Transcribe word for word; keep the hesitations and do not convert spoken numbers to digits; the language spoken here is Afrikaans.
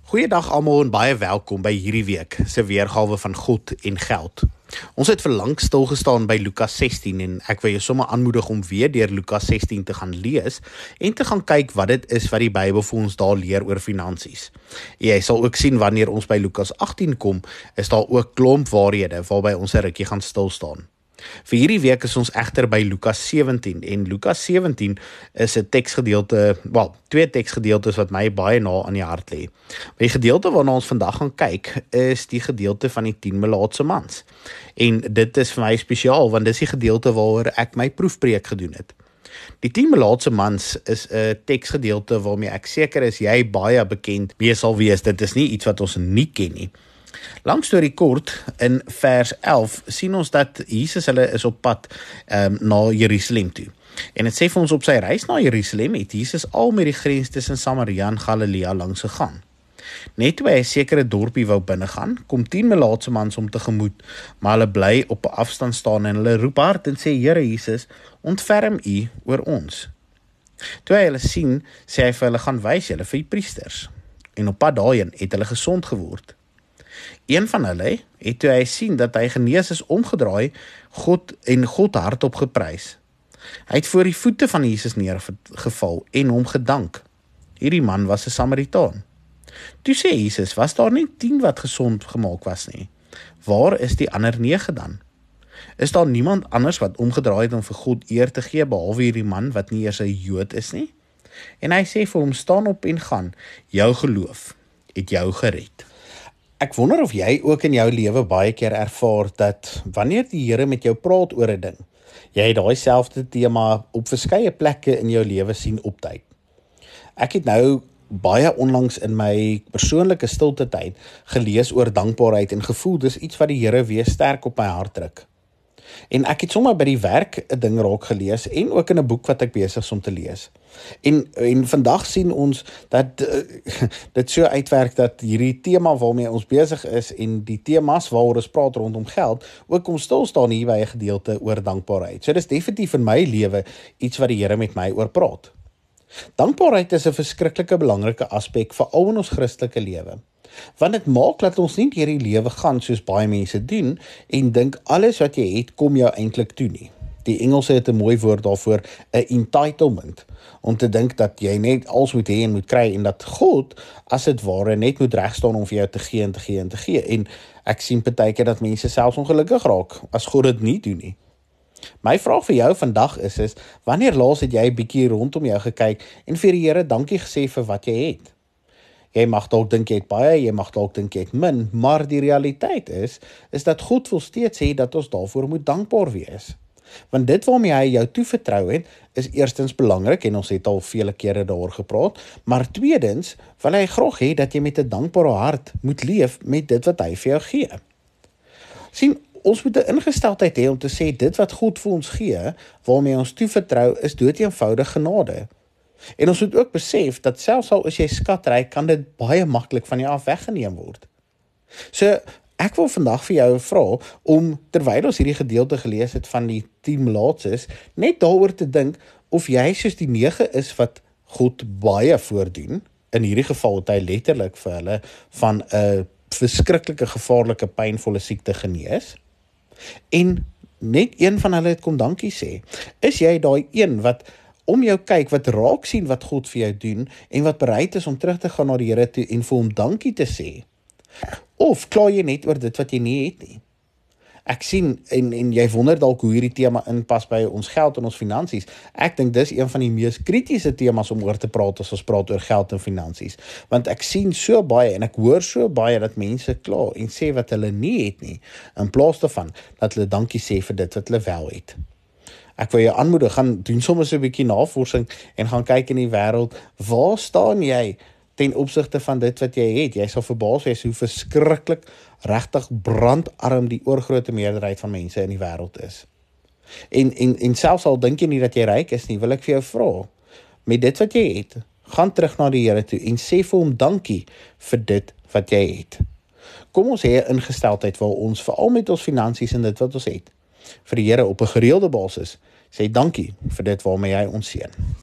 Goeiedag almal en baie welkom by hierdie week se weergawe van God en Geld. Ons het verlang stilgestaan by Lukas sestien en ek wil jou sommer aanmoedig om weer deur Lukas sestien te gaan lees en te gaan kyk wat dit is wat die Bybel vir ons daar leer oor finansies. Jy sal ook sien wanneer ons by Lukas agtien kom, is daar ook klomp waarhede waarby ons 'n rukkie gaan stil staan. Vir hierdie week is ons egter by Lukas sewentien en Lukas sewentien is 'n teksgedeelte, wel, twee teksgedeeltes wat my baie na aan die hart lê. Die gedeelte waarna ons vandag gaan kyk is die gedeelte van die tien melaatse mans. En dit is vir my spesiaal want dis die gedeelte waaroor ek my proefpreek gedoen het. Die tien melaatse mans is 'n teksgedeelte waarmee ek seker is jy baie bekend mee sal wees. Dit is nie iets wat ons nie ken nie. Lang storie kort, in vers elf sien ons dat Jesus hulle is op pad um, na Jerusalem toe. En het sê vir ons op sy reis na Jerusalem het Jesus al met die grens tussen Samaria en Galilea langs gegaan. Net toe hy 'n sekere dorpie wou binnegaan, kom tien melaatse mans om tegemoet, maar hulle bly op 'n afstand staan en hulle roep hard en sê, Here Jesus, ontferm U oor ons. Toe hy hulle sien, sê hy vir hulle, gaan wys julle vir die priesters. En op pad daarheen het hulle gesond geword. Een van hulle het toe hy sien dat hy genees is omgedraai God en God hardop geprys. Hy het voor die voete van Jesus neergeval en hom gedank. Hierdie man was 'n Samaritaan. Toe sê Jesus, was daar nie tien wat gesond gemaak was nie? Waar is die ander nege dan? Is daar niemand anders wat omgedraai het om vir God eer te gee behalwe hierdie man wat nie eers 'n Jood is nie? En hy sê vir hom, staan op en gaan, jou geloof het jou gered. Ek wonder of jy ook in jou lewe baie keer ervaar dat wanneer die Here met jou praat oor 'n ding, jy daai selfde tema op verskeie plekke in jou lewe sien opduik. Ek het nou baie onlangs in my persoonlike stilte tyd gelees oor dankbaarheid en gevoel dis iets wat die Here weer sterk op my hart druk. En ek het sommer by die werk 'n ding raak gelees en ook in 'n boek wat ek besig is om te lees. En en vandag sien ons dat uh, dit so uitwerk dat hierdie tema waarmee ons besig is en die temas waaroor ons praat rondom geld ook kom stil staan hier by 'n gedeelte oor dankbaarheid. So dis definitief in my lewe iets wat die Here met my oor praat. Dankbaarheid is 'n verskriklike belangrike aspek veral in ons Christelike lewe. Want dit maak dat ons nie deur die lewe gaan soos baie mense doen en dink alles wat jy het kom jou eintlik toe nie. Die Engelse het 'n mooi woord daarvoor, 'n entitlement, om te dink dat jy net alles moet hê en moet kry en dat God, as dit ware, net moet regstaan om vir jou te gee en te gee en te gee. En ek sien partykeer dat mense selfs ongelukkig raak as God dit nie doen nie. My vraag vir jou vandag is, is wanneer laas het jy 'n bietjie rondom jou gekyk en vir die Here dankie gesê vir wat jy het? Jy mag dalk dink jy het baie, jy mag dalk dink jy het min, maar die realiteit is, is dat God wil steeds sê dat ons daarvoor moet dankbaar wees. Want dit waarmee hy jou toevertrou het, is eerstens belangrik, en ons het al vele kere daaroor gepraat, maar tweedens, wil hy graag hê dat jy met 'n dankbare hart moet leef met dit wat hy vir jou gee. Sien, ons moet 'n ingesteldheid hê om te sê, dit wat God vir ons gee, waarmee ons toevertrou, is doodeenvoudig genade. En ons moet ook besef dat selfs al is jy skatryk, kan dit baie maklik van jou af weggeneem word. So, ek wil vandag vir jou vra om, terwyl ons hierdie gedeelte gelees het van die tien melaatses, net daaroor te dink of jy soos die nege is wat God baie voordoen. In hierdie geval het hy letterlik vir hulle van 'n verskriklike, gevaarlike, pynvolle siekte genees. En net een van hulle het kom dankie sê. Is jy daai een wat om jou kyk, wat raak sien wat God vir jou doen, en wat bereid is om terug te gaan na die Here toe en vir hom dankie te sê? Of kla jy net oor dit wat jy nie het nie? Ek sien, en, en jy wonder dalk hoe hierdie tema inpas by ons geld en ons finansies. Ek dink dis een van die mees kritiese temas om oor te praat as ons praat oor geld en finansies. Want ek sien so baie, en ek hoor so baie dat mense kla en sê wat hulle nie het nie, in plaas daarvan dat hulle dankie sê vir dit wat hulle wel het. Ek wil jou aanmoedig, gaan doen soms so 'n bietjie navorsing en gaan kyk in die wêreld, waar staan jy ten opsigte van dit wat jy het? Jy sal verbaas wees hoe verskriklik, regtig brandarm die oorgrootste meerderheid van mense in die wêreld is. En, en, en selfs al dink jy nie dat jy ryk is nie, wil ek vir jou vra, met dit wat jy het, gaan terug na die Here toe en sê vir hom dankie vir dit wat jy het. Kom ons hê 'n ingesteldheid waar ons, veral met ons finansies en dit wat ons het, vir die Here op 'n gereelde basis sê dankie vir dit waarmee hy ons seën.